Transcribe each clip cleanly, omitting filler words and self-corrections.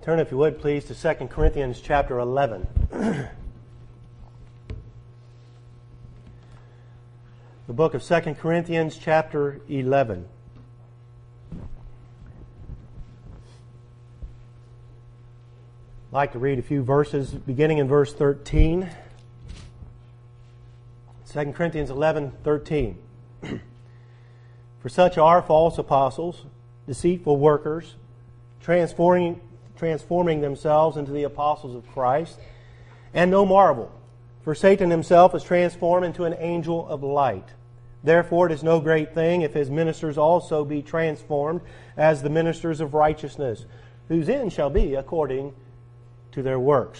Turn, if you would, please, to 2 Corinthians chapter 11. The book of 2 Corinthians chapter 11. I'd like to read a few verses beginning in verse 13. 2 Corinthians 11:13. For such are false apostles, deceitful workers, transforming themselves into the apostles of Christ. And no marvel, for Satan himself is transformed into an angel of light. Therefore it is no great thing if his ministers also be transformed as the ministers of righteousness, whose end shall be according to their works.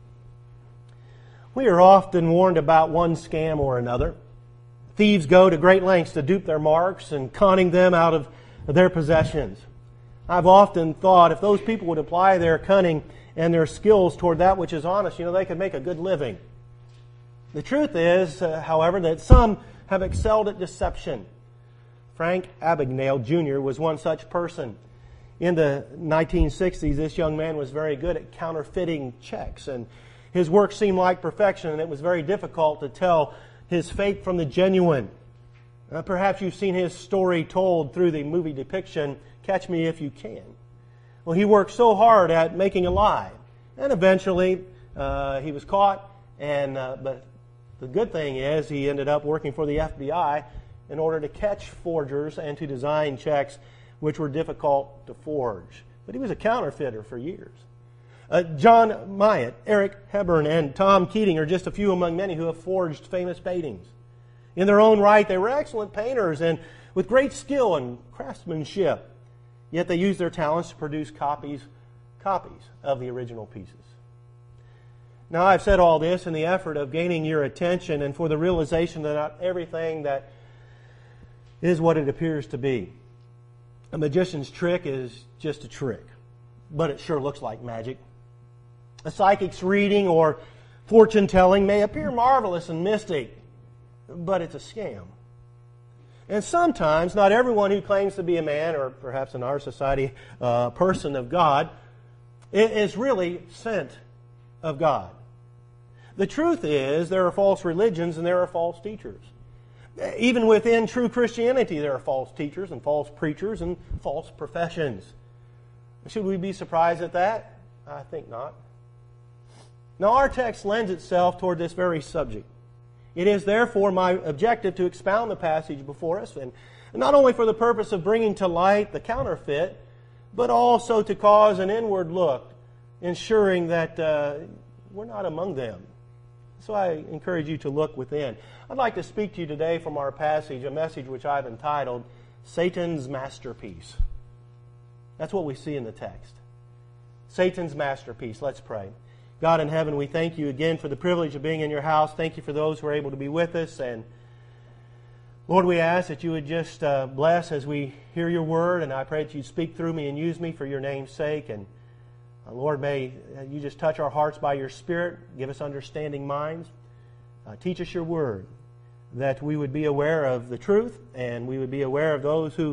We are often warned about one scam or another. Thieves go to great lengths to dupe their marks and conning them out of their possessions. I've often thought if those people would apply their cunning and their skills toward that which is honest, they could make a good living. The truth is, however, that some have excelled at deception. Frank Abagnale Jr. was one such person. In the 1960s, this young man was very good at counterfeiting checks, and his work seemed like perfection, and it was very difficult to tell his fake from the genuine. Perhaps you've seen his story told through the movie depiction, Catch Me If You Can. Well, he worked so hard at making a lie, and eventually he was caught, but the good thing is he ended up working for the FBI in order to catch forgers and to design checks which were difficult to forge. But he was a counterfeiter for years. John Myatt, Eric Hebern, and Tom Keating are just a few among many who have forged famous paintings. In their own right, they were excellent painters and with great skill and craftsmanship. Yet they used their talents to produce copies of the original pieces. Now, I've said all this in the effort of gaining your attention and for the realization that not everything that is what it appears to be. A magician's trick is just a trick, but it sure looks like magic. A psychic's reading or fortune-telling may appear marvelous and mystic, but it's a scam. And sometimes, not everyone who claims to be a man, or perhaps in our society, a person of God, is really sent of God. The truth is, there are false religions and there are false teachers. Even within true Christianity, there are false teachers and false preachers and false professions. Should we be surprised at that? I think not. Now, our text lends itself toward this very subject. It is therefore my objective to expound the passage before us, and not only for the purpose of bringing to light the counterfeit, but also to cause an inward look, ensuring that we're not among them. So I encourage you to look within. I'd like to speak to you today from our passage, a message which I've entitled, Satan's Masterpiece. That's what we see in the text. Satan's masterpiece. Let's pray. God in heaven, we thank you again for the privilege of being in your house. Thank you for those who are able to be with us. And Lord, we ask that you would just bless as we hear your word. And I pray that you'd speak through me and use me for your name's sake. And Lord, may you just touch our hearts by your Spirit. Give us understanding minds. Teach us your word, that we would be aware of the truth and we would be aware of those who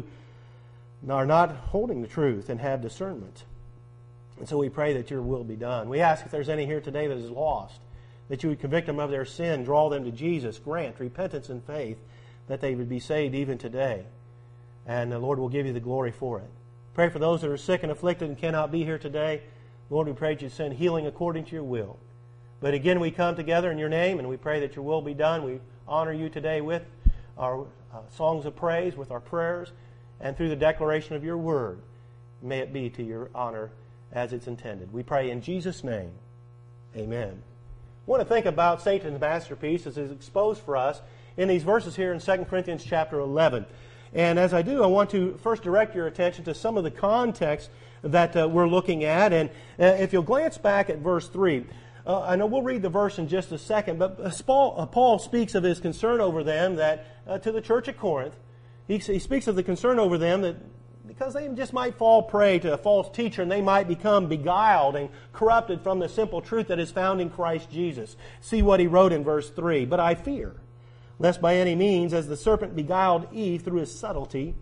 are not holding the truth and have discernment. And so we pray that your will be done. We ask if there's any here today that is lost, that you would convict them of their sin, draw them to Jesus, grant repentance and faith, that they would be saved even today. And the Lord will give you the glory for it. Pray for those that are sick and afflicted and cannot be here today. Lord, we pray that you send healing according to your will. But again, we come together in your name, and we pray that your will be done. We honor you today with our songs of praise, with our prayers, and through the declaration of your word. May it be to your honor as it's intended. We pray in Jesus' name. Amen. I want to think about Satan's masterpiece as is exposed for us in these verses here in 2 Corinthians chapter 11. And as I do, I want to first direct your attention to some of the context that we're looking at. And if you'll glance back at verse 3, I know we'll read the verse in just a second, but Paul speaks of his concern over them that to the church at Corinth. He speaks of the concern over them that because they just might fall prey to a false teacher and they might become beguiled and corrupted from the simple truth that is found in Christ Jesus. See what he wrote in verse 3. But I fear, lest by any means, as the serpent beguiled Eve through his subtlety,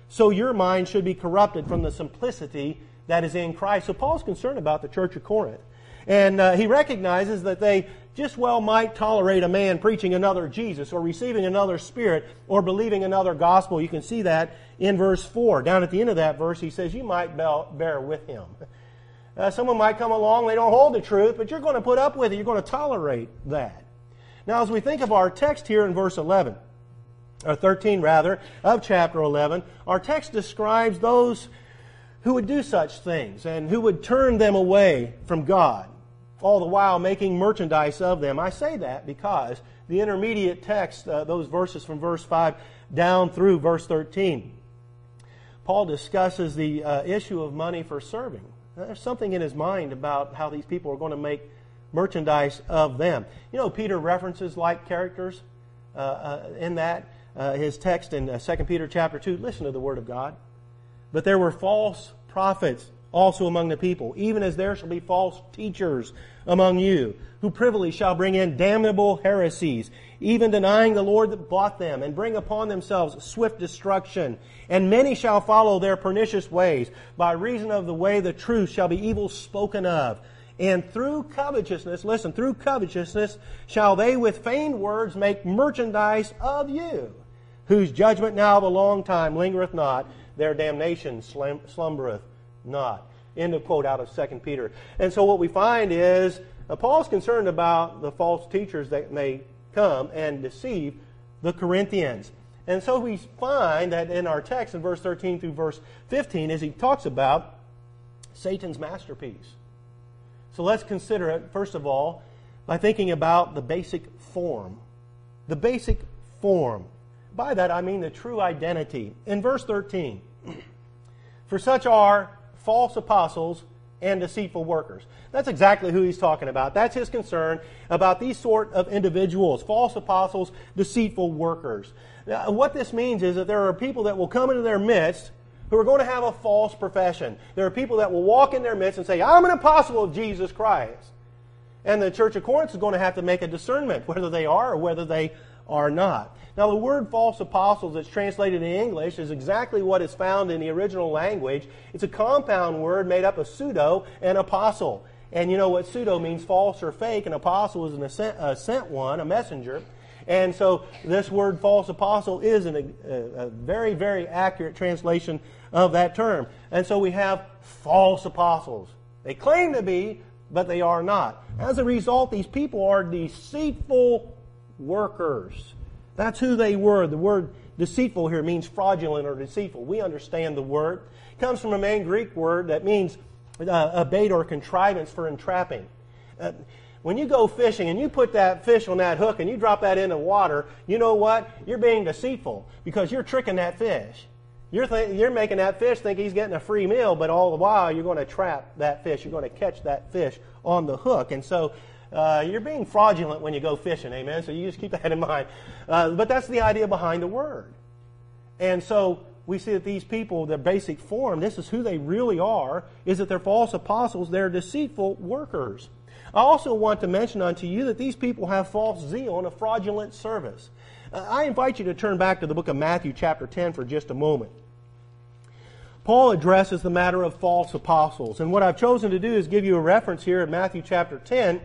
so your mind should be corrupted from the simplicity that is in Christ. So Paul's concerned about the church of Corinth. And he recognizes that they just well might tolerate a man preaching another Jesus or receiving another Spirit or believing another gospel. You can see that in verse 4. Down at the end of that verse, he says, you might bear with him. Someone might come along, they don't hold the truth, but you're going to put up with it. You're going to tolerate that. Now, as we think of our text here in verse 11, or 13 rather, of chapter 11, our text describes those who would do such things and who would turn them away from God, all the while making merchandise of them. I say that because the intermediate text, those verses from verse 5 down through verse 13, Paul discusses the issue of money for serving. There's something in his mind about how these people are going to make merchandise of them. You know, Peter references like characters in that. His text in 2 Peter chapter 2, listen to the Word of God. But there were false prophets also among the people, even as there shall be false teachers among you, who privily shall bring in damnable heresies, even denying the Lord that bought them, and bring upon themselves swift destruction. And many shall follow their pernicious ways. By reason of the way the truth shall be evil spoken of. And through covetousness, listen, through covetousness shall they with feigned words make merchandise of you, whose judgment now of a long time lingereth not, their damnation slumbereth not. End of quote out of 2 Peter. And so what we find is Paul's concerned about the false teachers that may come and deceive the Corinthians. And so we find that in our text in verse 13 through verse 15, as he talks about Satan's masterpiece. So let's consider it, first of all, by thinking about the basic form. The basic form. By that I mean the true identity. In verse 13, for such are false apostles and deceitful workers. That's exactly who he's talking about. That's his concern about these sort of individuals, false apostles, deceitful workers. Now, what this means is that there are people that will come into their midst who are going to have a false profession. There are people that will walk in their midst and say, I'm an apostle of Jesus Christ. And the church of Corinth is going to have to make a discernment whether they are or whether they are not. Now, the word false apostles that's translated in English is exactly what is found in the original language. It's a compound word made up of pseudo and apostle. And you know what pseudo means, false or fake, and apostle is a sent one, a messenger. And so this word false apostle is a very, very accurate translation of that term. And so we have false apostles. They claim to be, but they are not. As a result, these people are deceitful workers. That's who they were. The word deceitful here means fraudulent or deceitful. We understand the word. It comes from a main Greek word that means a bait or contrivance for entrapping. When you go fishing and you put that fish on that hook and you drop that in the water, you know what? You're being deceitful because you're tricking that fish. You're making that fish think he's getting a free meal, but all the while you're going to trap that fish. You're going to catch that fish on the hook. And so you're being fraudulent when you go fishing, amen? So you just keep that in mind. But that's the idea behind the word. And so we see that these people, their basic form, this is who they really are, is that they're false apostles, they're deceitful workers. I also want to mention unto you that these people have false zeal and a fraudulent service. I invite you to turn back to the book of Matthew chapter 10 for just a moment. Paul addresses the matter of false apostles. And what I've chosen to do is give you a reference here in Matthew chapter 10,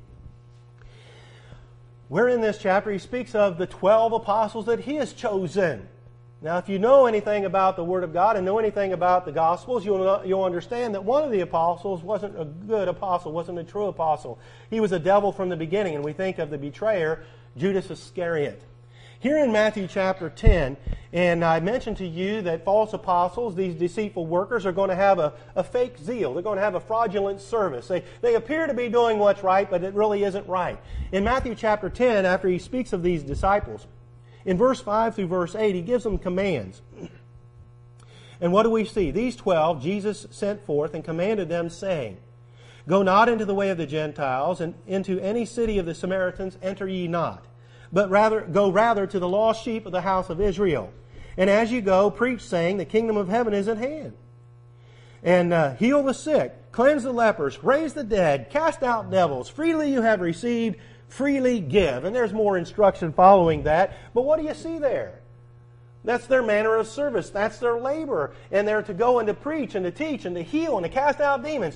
where in this chapter he speaks of the 12 apostles that he has chosen. Now, if you know anything about the Word of God and know anything about the Gospels, you'll understand that one of the apostles wasn't a good apostle, wasn't a true apostle. He was a devil from the beginning, and we think of the betrayer, Judas Iscariot. Here in Matthew chapter 10, and I mentioned to you that false apostles, these deceitful workers, are going to have a fake zeal. They're going to have a fraudulent service. They appear to be doing what's right, but it really isn't right. In Matthew chapter 10, after he speaks of these disciples, in verse 5 through verse 8, he gives them commands. And what do we see? These 12 Jesus sent forth and commanded them, saying, Go not into the way of the Gentiles, and into any city of the Samaritans enter ye not, but go rather to the lost sheep of the house of Israel. And as you go, preach, saying, The kingdom of heaven is at hand. And heal the sick, cleanse the lepers, raise the dead, cast out devils. Freely you have received, freely give. And there's more instruction following that. But what do you see there? That's their manner of service. That's their labor. And they're to go and to preach and to teach and to heal and to cast out demons.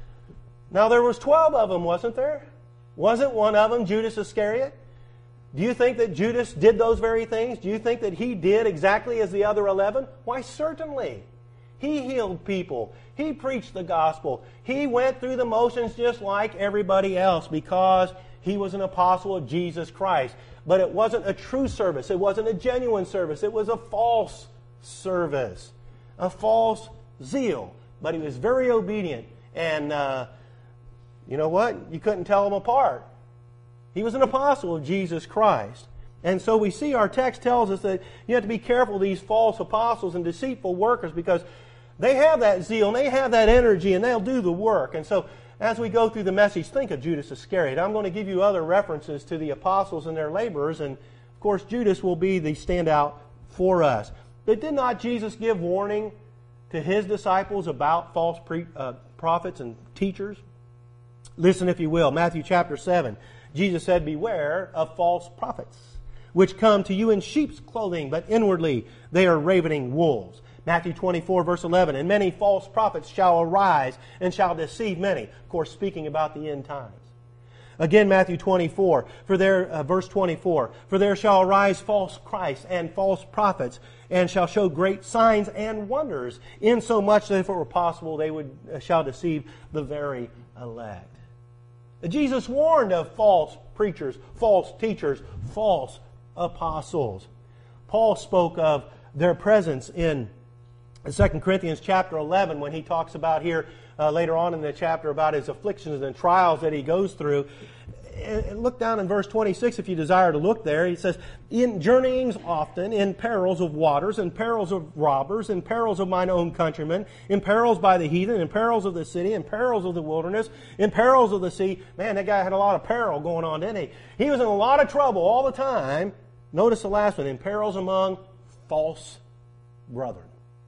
Now there was 12 of them, wasn't there? Wasn't one of them Judas Iscariot? Do you think that Judas did those very things? Do you think that he did exactly as the other 11? Why, certainly. He healed people. He preached the gospel. He went through the motions just like everybody else because he was an apostle of Jesus Christ. But it wasn't a true service. It wasn't a genuine service. It was a false service. A false zeal. But he was very obedient. And you know what? You couldn't tell him apart. He was an apostle of Jesus Christ. And so we see our text tells us that you have to be careful of these false apostles and deceitful workers because they have that zeal and they have that energy and they'll do the work. And so as we go through the message, think of Judas Iscariot. I'm going to give you other references to the apostles and their laborers. And of course, Judas will be the standout for us. But did not Jesus give warning to his disciples about false prophets and teachers? Listen, if you will, Matthew chapter 7. Jesus said, "Beware of false prophets, which come to you in sheep's clothing, but inwardly they are ravening wolves." Matthew 24, verse 11, "And many false prophets shall arise and shall deceive many." Of course, speaking about the end times. Again, Matthew 24, verse 24, "For there shall arise false Christs and false prophets, and shall show great signs and wonders, insomuch that if it were possible, they shall deceive the very elect." Jesus warned of false preachers, false teachers, false apostles. Paul spoke of their presence in 2 Corinthians chapter 11 when he talks about here later on in the chapter about his afflictions and trials that he goes through. And look down in verse 26 if you desire to look there. He says, "In journeyings often, in perils of waters, in perils of robbers, in perils of mine own countrymen, in perils by the heathen, in perils of the city, in perils of the wilderness, in perils of the sea." Man, that guy had a lot of peril going on, didn't he? He was in a lot of trouble all the time. Notice the last one, "in perils among false brethren."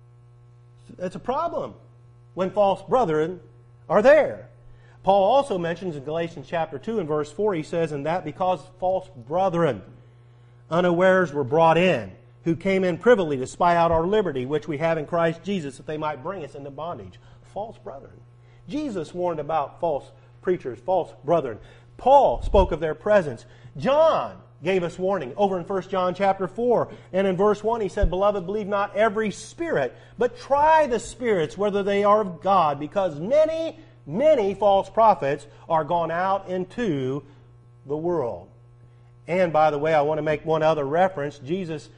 It's a problem when false brethren are there. Paul also mentions in Galatians chapter 2 and verse 4, he says, "And that because false brethren unawares were brought in, who came in privily to spy out our liberty, which we have in Christ Jesus, that they might bring us into bondage." False brethren. Jesus warned about false preachers, false brethren. Paul spoke of their presence. John gave us warning over in 1 John chapter 4. And in verse 1 he said, "Beloved, believe not every spirit, but try the spirits whether they are of God, because many false prophets are gone out into the world." And by the way, I want to make one other reference. Jesus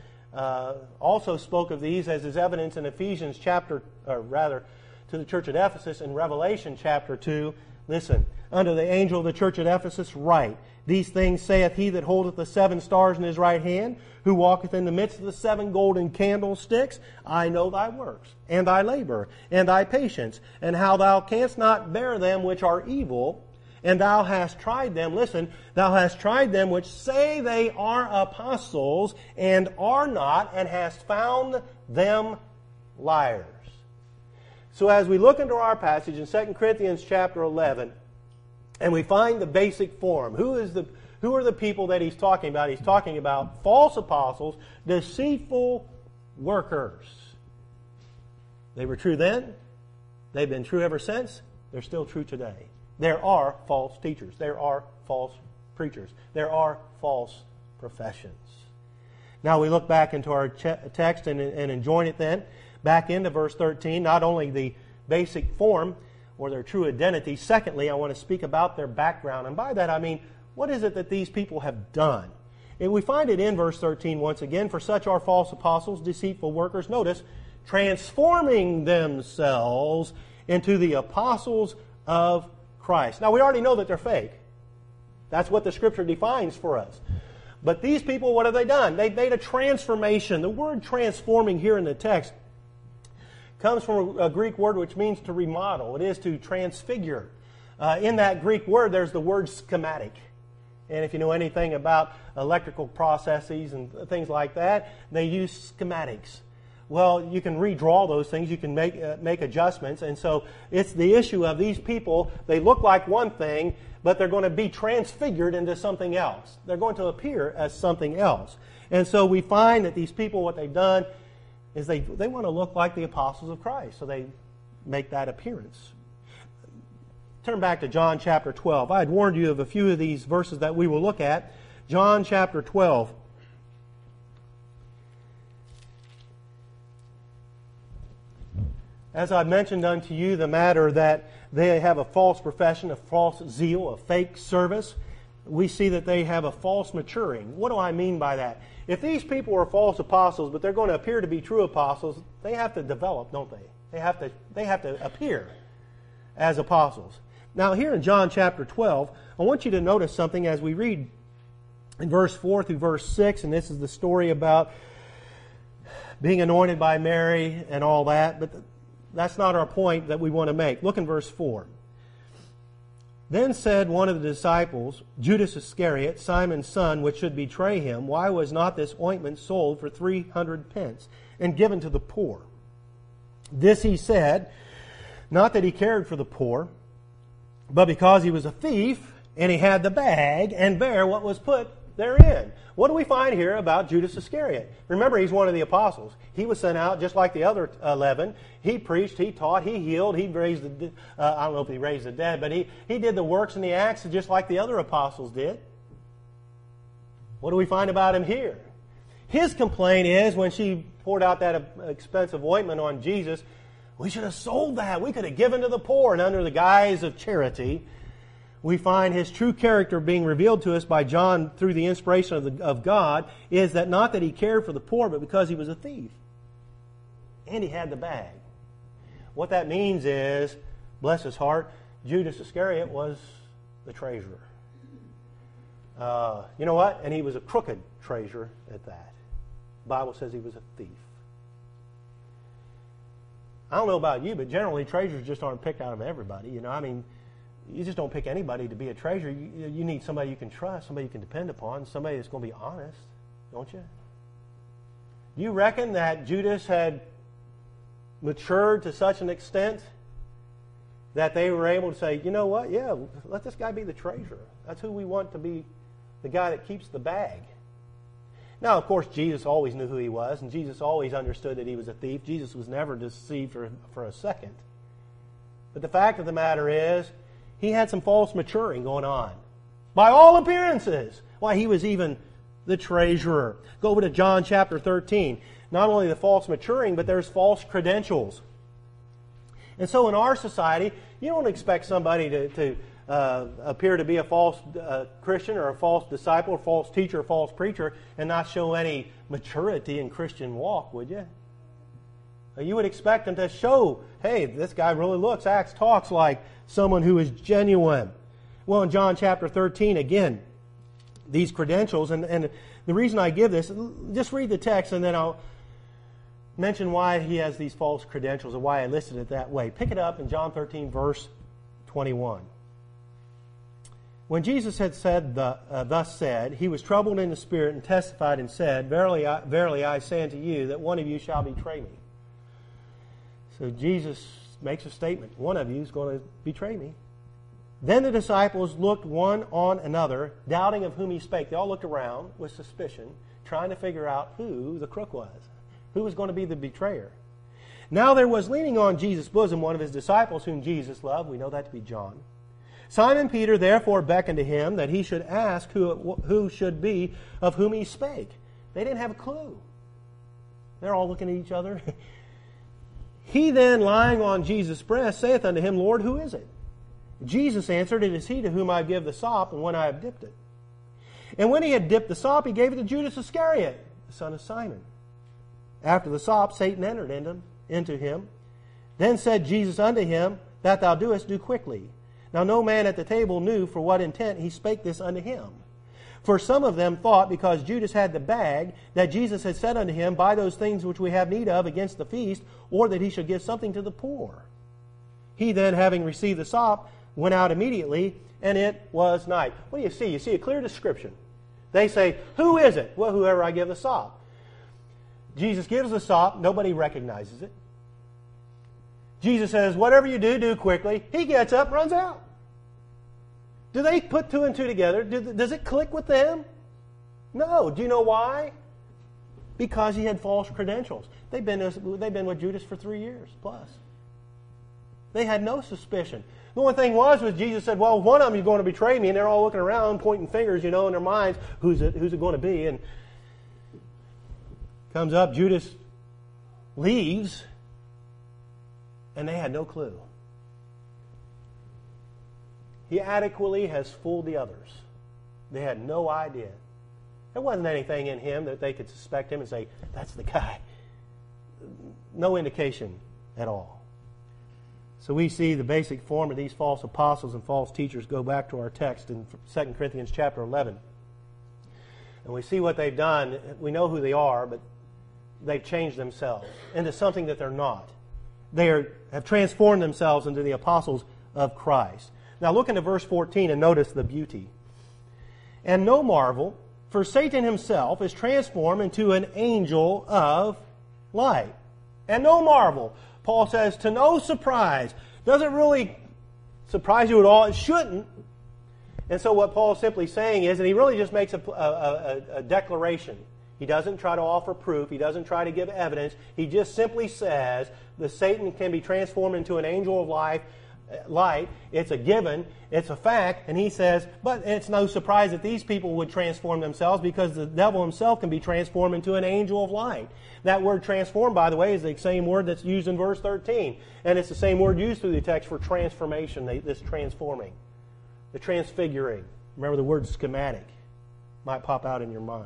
also spoke of these as is evidence in Ephesians chapter, or rather to the church at Ephesus in Revelation chapter 2. Listen, "Unto the angel of the church at Ephesus write, These things saith he that holdeth the 7 stars in his right hand, who walketh in the midst of the 7 golden candlesticks. I know thy works, and thy labor, and thy patience, and how thou canst not bear them which are evil, and thou hast tried them," listen, "thou hast tried them which say they are apostles, and are not, and hast found them liars." So as we look into our passage in 2 Corinthians chapter 11, and we find the basic form. Who are the people that he's talking about? He's talking about false apostles, deceitful workers. They were true then. They've been true ever since. They're still true today. There are false teachers. There are false preachers. There are false professions. Now we look back into our text and join it then. Back into verse 13. Not only the basic form, or their true identity. Secondly, I want to speak about their background. And by that I mean, what is it that these people have done? And we find it in verse 13 once again. "For such are false apostles, deceitful workers," notice, "transforming themselves into the apostles of Christ." Now we already know that they're fake. That's what the Scripture defines for us. But these people, what have they done? They've made a transformation. The word transforming here in the text comes from a Greek word which means to remodel. It is to transfigure. In that Greek word, there's the word schematic. And if you know anything about electrical processes and things like that, they use schematics. Well, you can redraw those things. You can make adjustments. And so it's the issue of these people. They look like one thing, but they're going to be transfigured into something else. They're going to appear as something else. And so we find that these people, what they've done is they want to look like the apostles of Christ. So they make that appearance. Turn back to John chapter 12. I had warned you of a few of these verses that we will look at. John chapter 12. As I mentioned unto you, the matter that they have a false profession, a false zeal, a fake service, we see that they have a false maturing. What do I mean by that? If these people are false apostles, but they're going to appear to be true apostles, they have to develop, don't they? They have to appear as apostles. Now, here in John chapter 12, I want you to notice something as we read in verse 4 through verse 6, and this is the story about being anointed by Mary and all that, but that's not our point that we want to make. Look in verse 4. Then said one of the disciples, Judas Iscariot, Simon's son, which should betray him, why was not this ointment sold for 300 pence and given to the poor? This he said, not that he cared for the poor, but because he was a thief, and he had the bag and bare what was put therein. What do we find here about Judas Iscariot? Remember, he's one of the apostles. He was sent out just like the other 11. He preached, he taught, he healed, he raised the I don't know if he raised the dead, but he did the works and the acts just like the other apostles did. What do we find about him here? His complaint is when she poured out that expensive ointment on Jesus, we should have sold that. We could have given to the poor. And under the guise of charity, we find his true character being revealed to us by John through the inspiration of God is that not that he cared for the poor, but because he was a thief. And he had the bag. What that means is, bless his heart, Judas Iscariot was the treasurer. You know what? And he was a crooked treasurer at that. The Bible says he was a thief. I don't know about you, but generally treasurers just aren't picked out of everybody. You just don't pick anybody to be a treasurer. You need somebody you can trust, somebody you can depend upon, somebody that's going to be honest, don't you? Do you reckon that Judas had matured to such an extent that they were able to say, you know what, yeah, let this guy be the treasurer. That's who we want to be, the guy that keeps the bag. Now, of course, Jesus always knew who he was, and Jesus always understood that he was a thief. Jesus was never deceived for a second. But the fact of the matter is, he had some false maturing going on. By all appearances. Why, he was even the treasurer. Go over to John chapter 13. Not only the false maturing, but there's false credentials. And so in our society, you don't expect somebody to appear to be a false Christian or a false disciple or false teacher or false preacher and not show any maturity in Christian walk, would you? You would expect them to show, hey, this guy really looks, acts, talks like someone who is genuine. Well, in John chapter 13, again, these credentials, and the reason I give this, just read the text and then I'll mention why he has these false credentials and why I listed it that way. Pick it up in John 13, verse 21. When Jesus had said thus said, he was troubled in the spirit and testified and said, Verily I say unto you, that one of you shall betray me. So Jesus makes a statement. One of you is going to betray me. Then the disciples looked one on another, doubting of whom he spake. They all looked around with suspicion, trying to figure out who the crook was, who was going to be the betrayer. Now there was leaning on Jesus' bosom one of his disciples whom Jesus loved. We know that to be John. Simon Peter therefore beckoned to him that he should ask who should be of whom he spake. They didn't have a clue. They're all looking at each other. He then, lying on Jesus' breast, saith unto him, Lord, who is it? Jesus answered, It is he to whom I give the sop, and when I have dipped it. And when he had dipped the sop, he gave it to Judas Iscariot, the son of Simon. After the sop, Satan entered into him. Then said Jesus unto him, That thou doest, do quickly. Now no man at the table knew for what intent he spake this unto him. For some of them thought, because Judas had the bag, that Jesus had said unto him, Buy those things which we have need of against the feast, or that he should give something to the poor. He then, having received the sop, went out immediately, and it was night. What do you see? You see a clear description. They say, Who is it? Well, whoever I give the sop. Jesus gives the sop. Nobody recognizes it. Jesus says, Whatever you do, do quickly. He gets up, runs out. Do they put two and two together? Does it click with them? No. Do you know why? Because he had false credentials. They've been with Judas for 3 years plus. They had no suspicion. The only thing was Jesus said, well, one of them is going to betray me, and they're all looking around, pointing fingers, in their minds, who's it going to be? And comes up, Judas leaves, and they had no clue. He adequately has fooled the others. They had no idea. There wasn't anything in him that they could suspect him and say, that's the guy. No indication at all. So we see the basic form of these false apostles and false teachers. Go back to our text in 2 Corinthians chapter 11. And we see what they've done. We know who they are, but they've changed themselves into something that they're not. They have transformed themselves into the apostles of Christ. Now look into verse 14 and notice the beauty. And no marvel, for Satan himself is transformed into an angel of light. And no marvel. Paul says, to no surprise. Doesn't really surprise you at all. It shouldn't. And so what Paul's simply saying is, and he really just makes a declaration. He doesn't try to offer proof. He doesn't try to give evidence. He just simply says that Satan can be transformed into an angel of light. It's a given. It's a fact. And he says, but it's no surprise that these people would transform themselves because the devil himself can be transformed into an angel of light. That word transform, by the way, is the same word that's used in verse 13. And it's the same word used through the text for transformation, this transforming, the transfiguring. Remember the word schematic. Might pop out in your mind.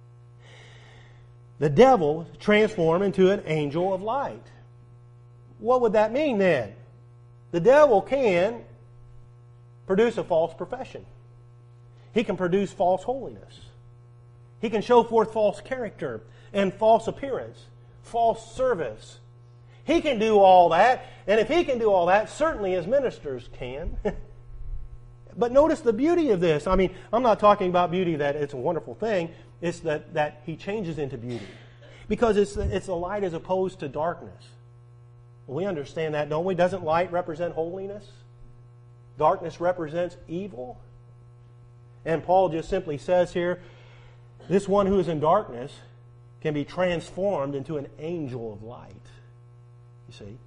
The devil transformed into an angel of light. What would that mean then? The devil can produce a false profession. He can produce false holiness. He can show forth false character and false appearance, false service. He can do all that, and if he can do all that, certainly his ministers can. But notice the beauty of this. I mean, I'm not talking about beauty that it's a wonderful thing. It's that he changes into beauty. Because it's the light as opposed to darkness. Well, we understand that, don't we? Doesn't light represent holiness? Darkness represents evil? And Paul just simply says here, this one who is in darkness can be transformed into an angel of light. You see?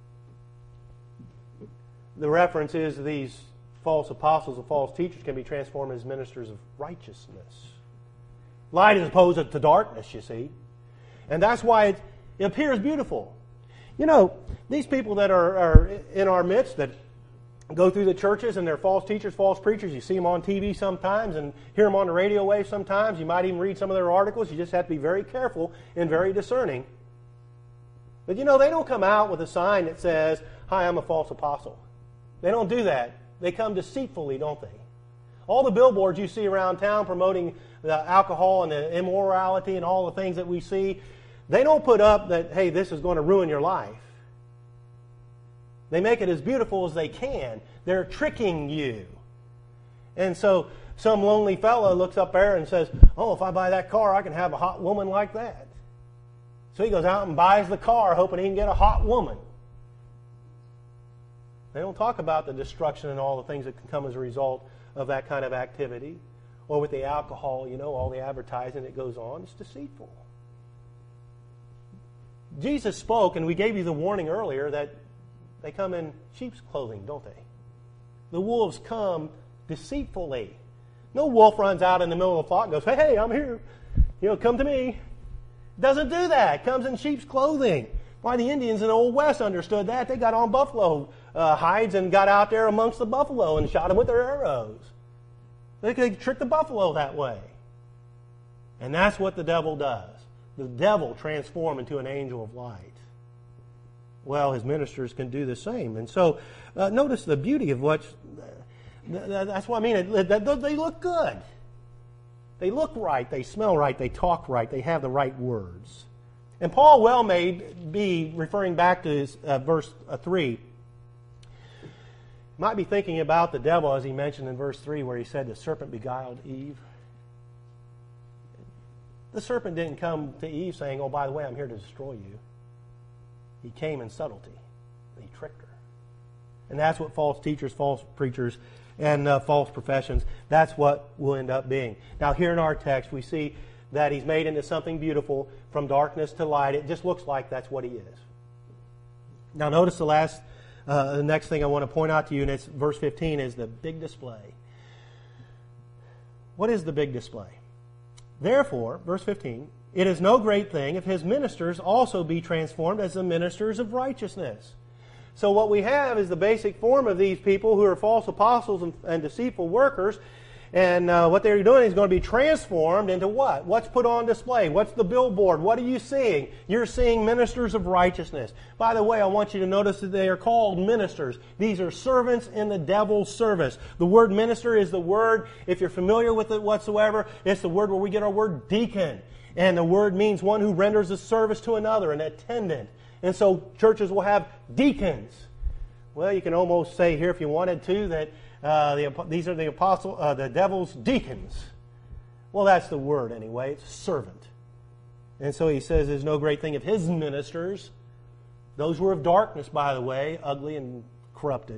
The reference is these false apostles and false teachers can be transformed as ministers of righteousness. Light as opposed to darkness, you see. And that's why it appears beautiful. You know, these people that are in our midst that go through the churches and they're false teachers, false preachers, you see them on TV sometimes and hear them on the radio wave sometimes. You might even read some of their articles. You just have to be very careful and very discerning. But you know, they don't come out with a sign that says, "Hi, I'm a false apostle." They don't do that. They come deceitfully, don't they? All the billboards you see around town promoting the alcohol and the immorality and all the things that we see, they don't put up that, hey, this is going to ruin your life. They make it as beautiful as they can. They're tricking you. And so some lonely fellow looks up there and says, "Oh, if I buy that car, I can have a hot woman like that." So he goes out and buys the car hoping he can get a hot woman. They don't talk about the destruction and all the things that can come as a result of that kind of activity. Or with the alcohol, you know, all the advertising that goes on. It's deceitful. Jesus spoke, and we gave you the warning earlier that they come in sheep's clothing, don't they? The wolves come deceitfully. No wolf runs out in the middle of the flock and goes, "Hey, I'm here. You know, come to me." Doesn't do that. It comes in sheep's clothing. Why, the Indians in the Old West understood that. They got on buffalo hides and got out there amongst the buffalo and shot them with their arrows. They could trick the buffalo that way. And that's what the devil does. The devil transforms into an angel of light. Well, his ministers can do the same. And so, notice the beauty of what... That's what I mean. They look good. They look right. They smell right. They talk right. They have the right words. And Paul well may be referring back to his, verse 3. Might be thinking about the devil as he mentioned in verse 3 where he said the serpent beguiled Eve. The serpent didn't come to Eve saying, "Oh, by the way, I'm here to destroy you." He came in subtlety. He tricked her. And that's what false teachers, false preachers, and false professions, that's what will end up being. Now here in our text we see that He's made into something beautiful from darkness to light. It just looks like that's what He is. Now notice the next thing I want to point out to you, and it's verse 15, is the big display. What is the big display? Therefore, verse 15, it is no great thing if His ministers also be transformed as the ministers of righteousness. So what we have is the basic form of these people who are false apostles and deceitful workers. And what they're doing is going to be transformed into what? What's put on display? What's the billboard? What are you seeing? You're seeing ministers of righteousness. By the way, I want you to notice that they are called ministers. These are servants in the devil's service. The word minister is the word, if you're familiar with it whatsoever, it's the word where we get our word deacon. And the word means one who renders a service to another, an attendant. And so churches will have deacons. Well, you can almost say here, if you wanted to, that these are the devil's deacons. Well, that's the word anyway. It's servant. And so he says there's no great thing if His ministers, those who are of darkness, by the way, ugly and corrupted,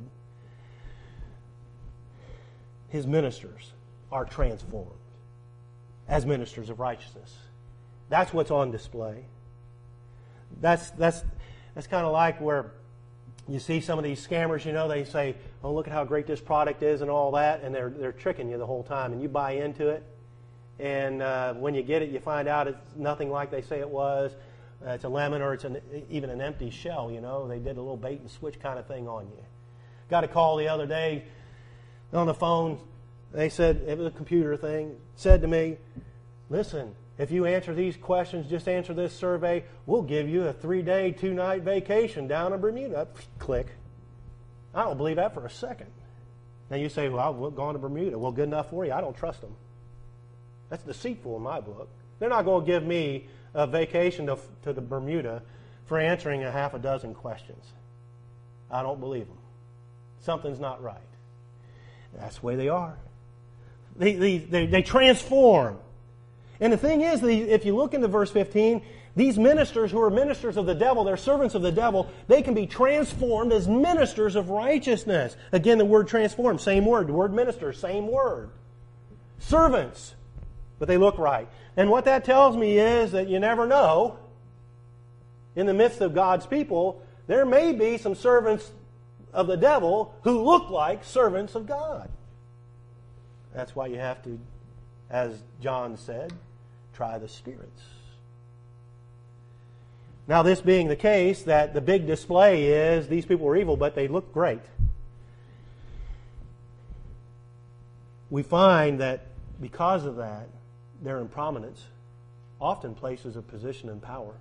His ministers are transformed as ministers of righteousness. That's what's on display. That's kind of like where you see some of these scammers, they say, oh, look at how great this product is and all that, and they're tricking you the whole time, and you buy into it. And when you get it, you find out it's nothing like they say it was. It's a lemon, or it's even an empty shell, They did a little bait and switch kind of thing on you. Got a call the other day on the phone. They said, it was a computer thing, said to me, listen, if you answer these questions, just answer this survey, we'll give you a 3-day, 2-night vacation down in Bermuda. Click. I don't believe that for a second. Now you say, well, I've gone to Bermuda. Well, good enough for you. I don't trust them. That's deceitful in my book. They're not going to give me a vacation to the Bermuda for answering a half a dozen questions. I don't believe them. Something's not right. That's the way they are. They transform. And the thing is, if you look into verse 15, these ministers who are ministers of the devil, they're servants of the devil, they can be transformed as ministers of righteousness. Again, the word transform, same word. The word minister, same word. Servants, but they look right. And what that tells me is that you never know, in the midst of God's people, there may be some servants of the devil who look like servants of God. That's why you have to, as John said, try the spirits. Now, this being the case, that the big display is these people were evil, but they look great. We find that because of that, they're in prominence, often places of position and power.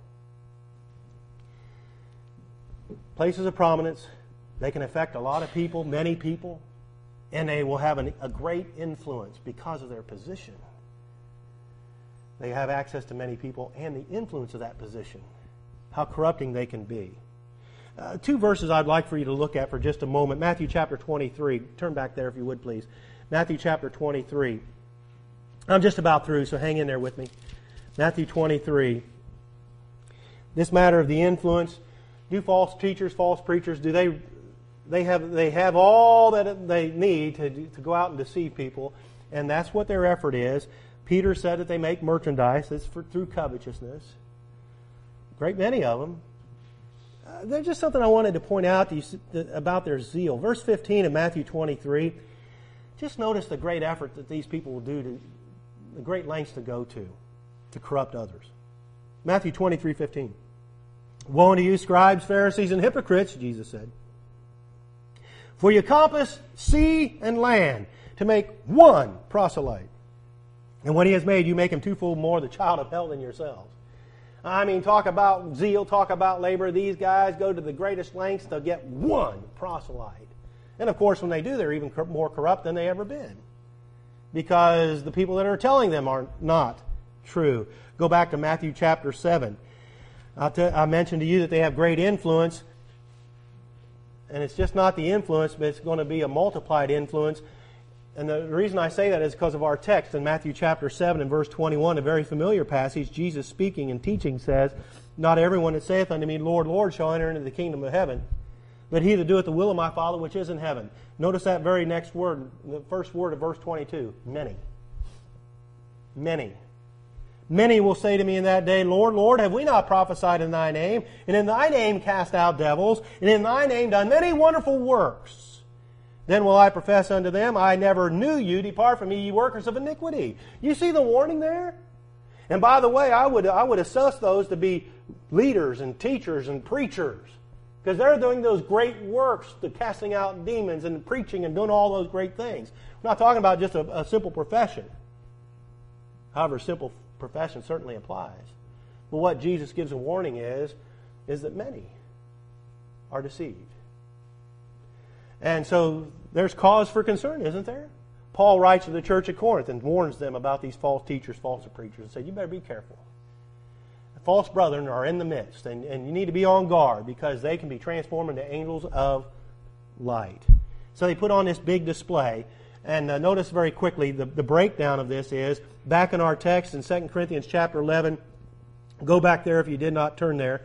Places of prominence, they can affect a lot of people, many people, and they will have a great influence because of their position. They have access to many people and the influence of that position, how corrupting they can be. 2 verses I'd like for you to look at for just a moment. Matthew chapter 23. Turn back there if you would, please. Matthew chapter 23. I'm just about through, so hang in there with me. Matthew 23. This matter of the influence. Do false teachers, false preachers, do they have all that they need to go out and deceive people, and that's what their effort is. Peter said that they make merchandise. It's through covetousness. A great many of them. There's just something I wanted to point out to you about their zeal. Verse 15 of Matthew 23, just notice the great effort that these people will do, the great lengths to go to corrupt others. Matthew 23:15. Woe unto you, scribes, Pharisees, and hypocrites, Jesus said, for you compass sea and land to make one proselyte. And when he has made, you make him twofold more the child of hell than yourselves. I mean, talk about zeal, talk about labor. These guys go to the greatest lengths to get one proselyte. And of course, when they do, they're even more corrupt than they ever been. Because the people that are telling them are not true. Go back to Matthew chapter 7. I mentioned to you that they have great influence. And it's just not the influence, but it's going to be a multiplied influence. And the reason I say that is because of our text in Matthew chapter 7 and verse 21, a very familiar passage. Jesus speaking and teaching says, not everyone that saith unto me, Lord, Lord, shall enter into the kingdom of heaven, but he that doeth the will of my Father which is in heaven. Notice that very next word, the first word of verse 22, many. Many. Many will say to me in that day, Lord, Lord, have we not prophesied in Thy name, and in Thy name cast out devils, and in Thy name done many wonderful works? Then will I profess unto them, I never knew you. Depart from me, ye workers of iniquity. You see the warning there? And by the way, I would assess those to be leaders and teachers and preachers, because they're doing those great works, the casting out demons and preaching and doing all those great things. We're not talking about just a simple profession. However, simple profession certainly applies. But what Jesus gives a warning is that many are deceived. And so there's cause for concern, isn't there? Paul writes to the church at Corinth and warns them about these false teachers, false preachers, and said, you better be careful. False brethren are in the midst, and you need to be on guard because they can be transformed into angels of light. So they put on this big display, and notice very quickly the breakdown of this is, back in our text in 2 Corinthians chapter 11, go back there if you did not turn there.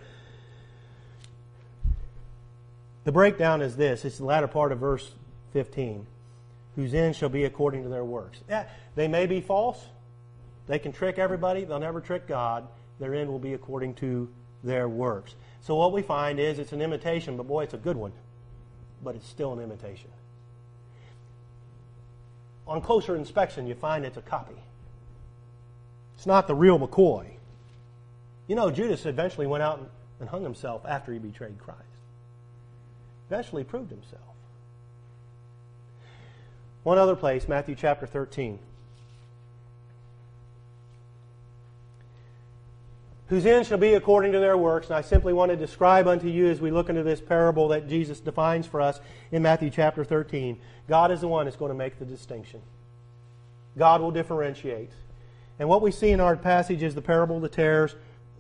The breakdown is this, it's the latter part of verse 15. Whose end shall be according to their works. Yeah, they may be false. They can trick everybody. They'll never trick God. Their end will be according to their works. So what we find is it's an imitation, but boy, it's a good one. But it's still an imitation. On closer inspection, you find it's a copy. It's not the real McCoy. You know, Judas eventually went out and hung himself after he betrayed Christ. Eventually proved himself. One other place, Matthew chapter 13. Whose end shall be according to their works. And I simply want to describe unto you as we look into this parable that Jesus defines for us in Matthew chapter 13. God is the one that's going to make the distinction. God will differentiate. And what we see in our passage is the parable of the tares.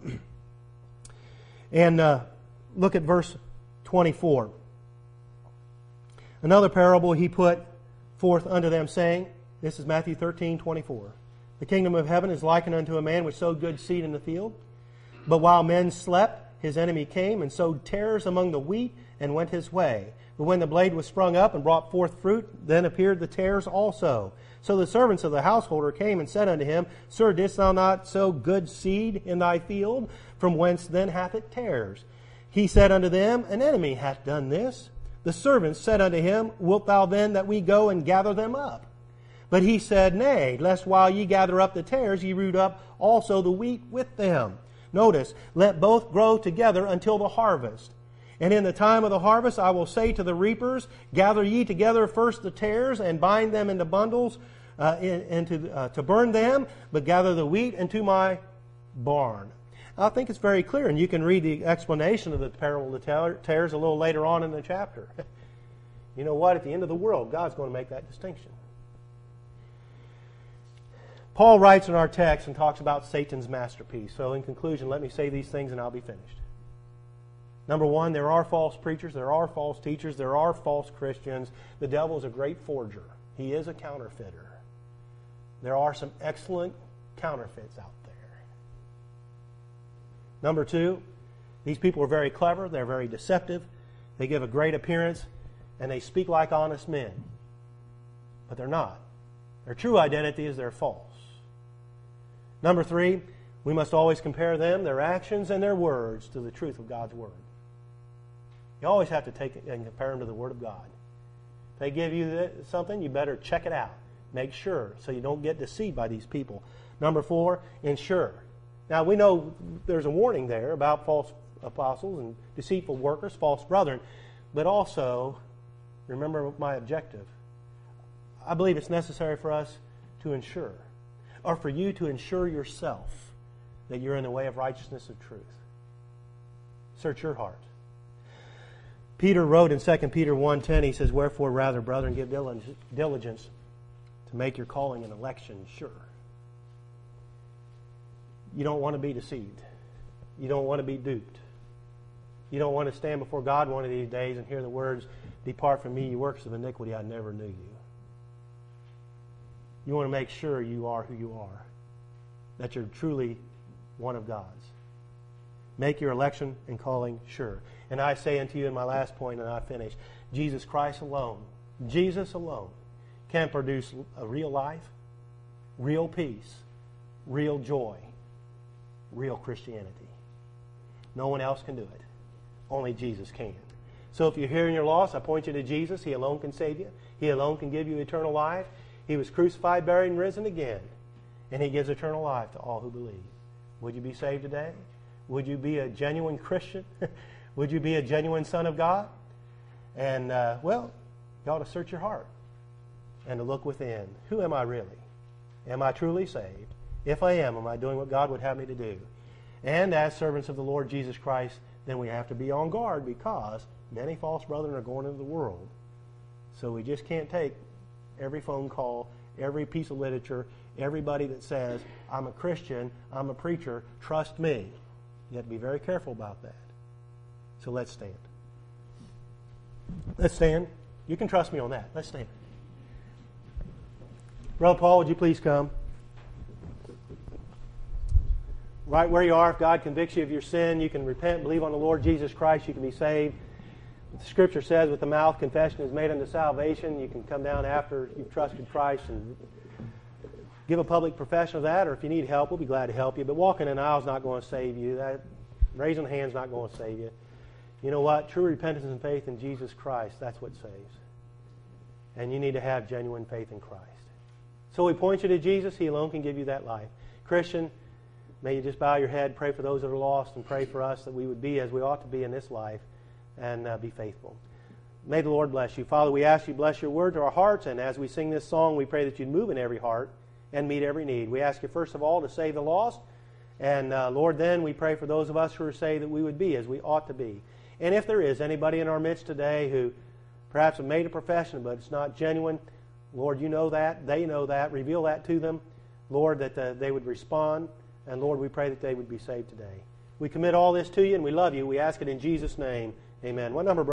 And look at verse 24. Another parable he put forth unto them, saying, this is Matthew 13:24. The kingdom of heaven is likened unto a man which sowed good seed in the field. But while men slept, his enemy came and sowed tares among the wheat and went his way. But when the blade was sprung up and brought forth fruit, then appeared the tares also. So the servants of the householder came and said unto him, Sir, didst thou not sow good seed in thy field? From whence then hath it tares? He said unto them, An enemy hath done this. The servants said unto him, Wilt thou then that we go and gather them up? But he said, Nay, lest while ye gather up the tares, ye root up also the wheat with them. Notice, let both grow together until the harvest. And in the time of the harvest I will say to the reapers, Gather ye together first the tares, and bind them into bundles to burn them, but gather the wheat into my barn. I think it's very clear, and you can read the explanation of the parable of the tares a little later on in the chapter. You know what? At the end of the world, God's going to make that distinction. Paul writes in our text and talks about Satan's masterpiece. So in conclusion, let me say these things and I'll be finished. Number one, there are false preachers, there are false teachers, there are false Christians. The devil is a great forger. He is a counterfeiter. There are some excellent counterfeits out there. Number two, these people are very clever, they're very deceptive, they give a great appearance, and they speak like honest men. But they're not. Their true identity is they're false. Number three, we must always compare them, their actions, and their words to the truth of God's Word. You always have to take it and compare them to the Word of God. If they give you something, you better check it out. Make sure so you don't get deceived by these people. Number four, ensure. Now, we know there's a warning there about false apostles and deceitful workers, false brethren, but also, remember my objective. I believe it's necessary for us to ensure, or for you to ensure yourself that you're in the way of righteousness and truth. Search your heart. Peter wrote in 2 Peter 1:10, he says, Wherefore, rather, brethren, give diligence to make your calling and election sure. You don't want to be deceived. You don't want to be duped. You don't want to stand before God one of these days and hear the words, Depart from me, you workers of iniquity, I never knew you. You want to make sure you are who you are, that you're truly one of God's. Make your election and calling sure. And I say unto you in my last point, and I finish, Jesus Christ alone, Jesus alone, can produce a real life, real peace, real joy, real Christianity. No one else can do it. Only Jesus can. So if you're here and you're lost, I point you to Jesus. He alone can save you. He alone can give you eternal life. He was crucified, buried, and risen again. And He gives eternal life to all who believe. Would you be saved today? Would you be a genuine Christian? Would you be a genuine son of God? And, well, you ought to search your heart and to look within. Who am I really? Am I truly saved? If I am I doing what God would have me to do? And as servants of the Lord Jesus Christ, then we have to be on guard because many false brethren are going into the world. So we just can't take every phone call, every piece of literature, everybody that says, I'm a Christian, I'm a preacher, trust me. You have to be very careful about that. So let's stand. Let's stand. You can trust me on that. Let's stand. Brother Paul, would you please come? Right where you are, if God convicts you of your sin, you can repent, believe on the Lord Jesus Christ, you can be saved. The Scripture says, with the mouth confession is made unto salvation. You can come down after you've trusted Christ and give a public profession of that, or if you need help, we'll be glad to help you. But walking in an aisle is not going to save you. Raising a hand is not going to save you. You know what? True repentance and faith in Jesus Christ, that's what saves. And you need to have genuine faith in Christ. So we point you to Jesus. He alone can give you that life. Christian, may you just bow your head, pray for those that are lost, and pray for us that we would be as we ought to be in this life and be faithful. May the Lord bless you. Father, we ask you bless your word to our hearts, and as we sing this song, we pray that you'd move in every heart and meet every need. We ask you first of all to save the lost, and Lord, then we pray for those of us who are saved that we would be as we ought to be. And if there is anybody in our midst today who perhaps have made a profession but it's not genuine, Lord, you know that, they know that, reveal that to them, Lord, that they would respond, and Lord, we pray that they would be saved today. We commit all this to you and we love you. We ask it in Jesus' name. Amen. What number, brother?